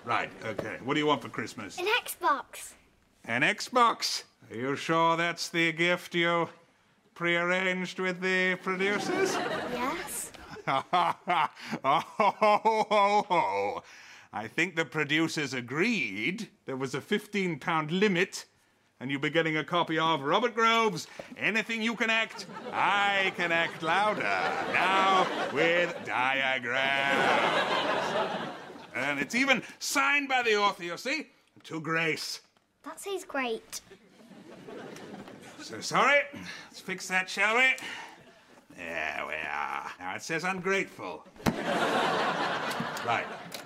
Right, okay. What do you want for Christmas? An Xbox. An Xbox? Are you sure that's the gift you prearranged with the producers? Yes. Oh. I think the producers agreed there was a £15 limit, and you'll be getting a copy of Robert Grove's Anything You Can Act, I Can Act Louder, now with diagrams. And it's even signed by the author, you see, to Grace. That says great. So sorry, let's fix that, shall we? There we are. Now it says ungrateful. Right.